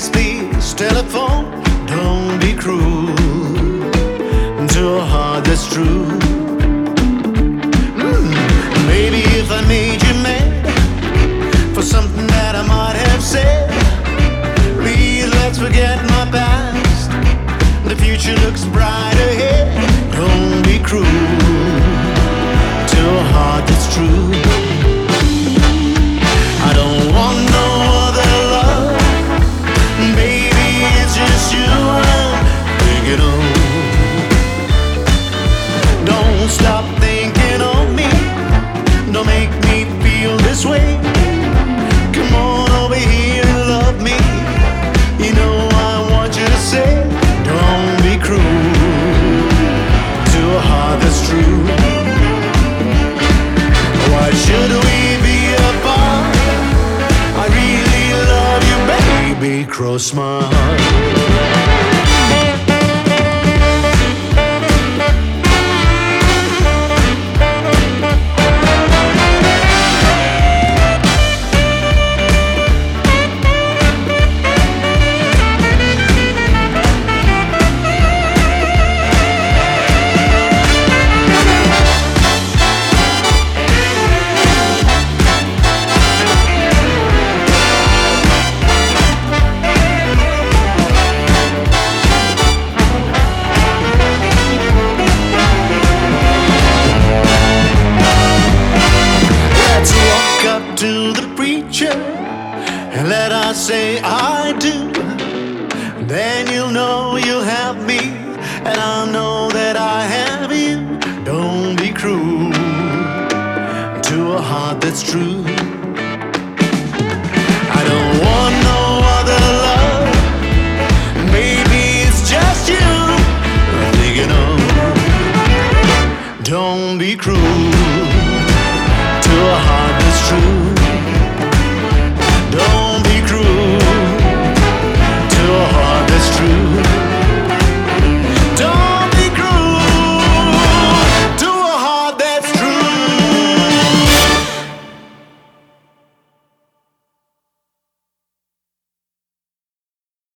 please, please, telephone, don't be cruel to a heart that's true. Maybe if I made you mad for something that I might have said, please let's forget my past. The future looks bright ahead. Don't be cruel to a heart that's true. I don't want no other love, baby, it's just you I'm thinking of. Don't stop thinking of me, don't make me feel this way. Come on over here and love me. You know I want you to say, don't be cruel to a heart that's true. Why should we be apart? I really love you, baby, cross my heart. To the preacher and let us say I do, then you'll know you'll have me and I'll know that I have you. Don't be cruel to a heart that's true. I don't want no other love, maybe it's just you I'm thinking of. Don't be cruel to a heart that's true. Don't be cruel to a heart that's true.